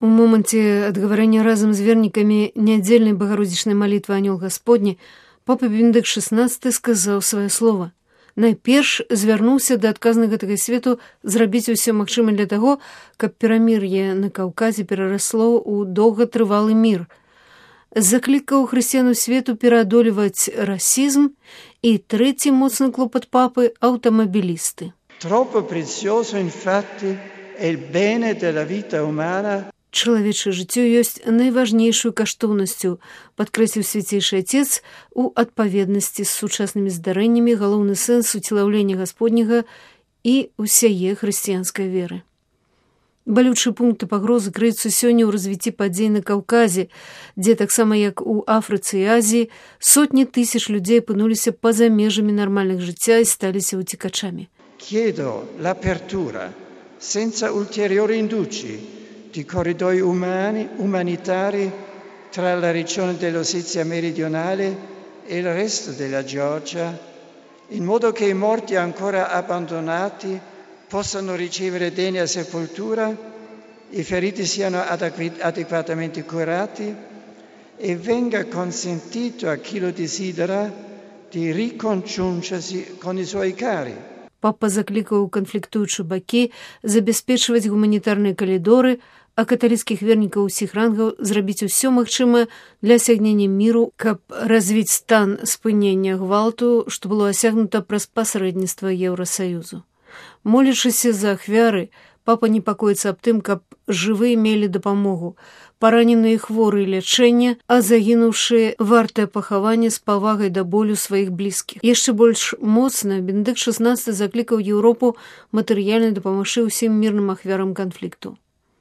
У моманце адгаварэння разам з вернікамі нядзельнай багародзічнай малітвы анёл Гасподні папа Бенедыкт XVI сказаў сваё слова. Найперш звярнуўся да адказных гэтага свету зрабіць усё магчымае для таго, каб перамір'е на Каўказе перарасло ў доўгатрывалы мір. Заклікаў хрысціян свету пераадолеваць расізм, і трэці моцны клопат папы – аўтамабілісты. Troppo prezioso infatti è il bene della vita umana. Чалавечае жыццё ёсць найважнейшую каштоўнасцю, падкрэсліў свяцейшы Отец у адпаведнасці з сучаснымі здарэннямі галоўны сэнс уцелаўлення Гасподняга і ўсяе хрысціянскай веры. Балючыя пункты пагрозы крыюцца сёння ў развіцці падзей на Каўказе, дзе таксама як у Афрыцы і Азіі сотні тысяч людзей апынуліся па-за межамі нармальных жыцця і сталіся уцекачамі. Chiedo l'apertura senza ulteriori indugi di corridoi umanitari tra la regione dell'Ossetia meridionale e il resto della Georgia, in modo che i morti ancora abbandonati possano ricevere degna sepoltura, i feriti siano adeguatamente curati e venga consentito a chi lo desidera di ricongiungersi con i suoi cari. Папа заклікаў канфліктуючыя бакі забяспечваць гуманітарныя калідоры, а каталіцкіх вернікаў усіх рангаў зрабіць усё магчымае для асягнення міру, каб развіць стан спынення гвалту, што было асягнута праз пасрэдніцтва Еўрасаюзу. Молячыся за ахвяры, папа непакоіцца аб тым, каб жывыя мелі дапамогу, параненыя хворыя лячэння, а загінуўшыя вартае пахаванне з павагай да болю сваіх блізкіх. Яшчэ больш моцна Бенедыкт XVI заклікаў Еўропу матэрыяльна дапамагчы ўсім мірным ахвярам канфлікту.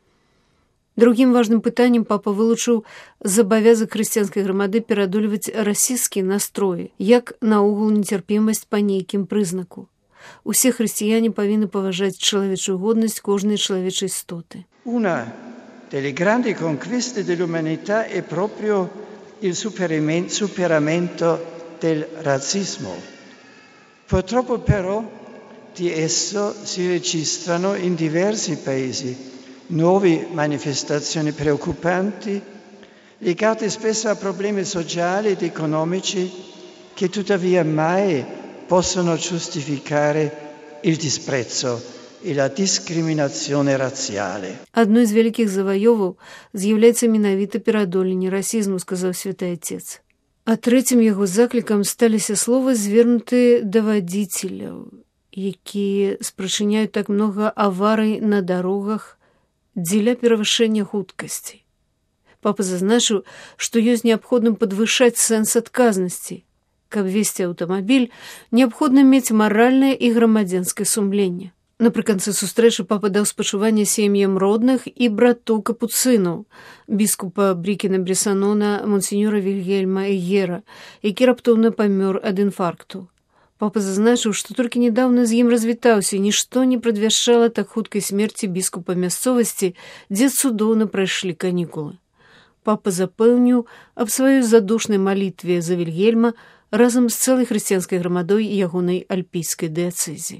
Другім важным пытаннем папа вылучыў забавязак хрысціянскай грамады пераадольваць расісцкія настроі, як наогул нецярпімасць па нейкім прызнаку. Усе хрысціяне павінны паважаць чалавечую годнасць кожнай чалавечай істоты. Una delle grandi conquiste dell'umanità è proprio il superamento del razzismo. Purtroppo però di esso si registrano in diversi paesi nuove manifestazioni preoccupanti legate spesso a problemi sociali ed economici che tuttavia mai possono giustificare il disprezzo e la discriminazione razziale. Адной з вялікіх заваёваў з'яўляецца менавіта пераадоленне расізму, сказаў святы Отец. А трэцім яго заклікам сталіся словы, звернутыя да вадзіцеляў, якія спрачыняюць так многа аварый на дарогах дзеля перавышэння хуткасці. Папа зазначыў, што ёсць неабходным падвышаць сэнс адказнасці. Каб весці аўтамабіль, неабходна мець маральнае і грамадзянскае сумленне. Напрыканцы сустрэчы папа даў спачуванне сем'ям родных і братоў капуцынаў, біскупа Брікена-Бресанона, монсеньора Вільгельма Эгера, які раптоўна памёр ад інфаркту. Папа зазначыў, што толькі нядаўна з ім развітаўся, і нішто не прадвяшчала так хуткай смерці біскупа мясцовасці, дзе цудоўна прайшлі канікулы. Папа запэўніў аб сваёй задушнай малітве за Вільгельма разам з цэлай хрысціянскай грамадой ягонай альпійскай дыяцэзіі.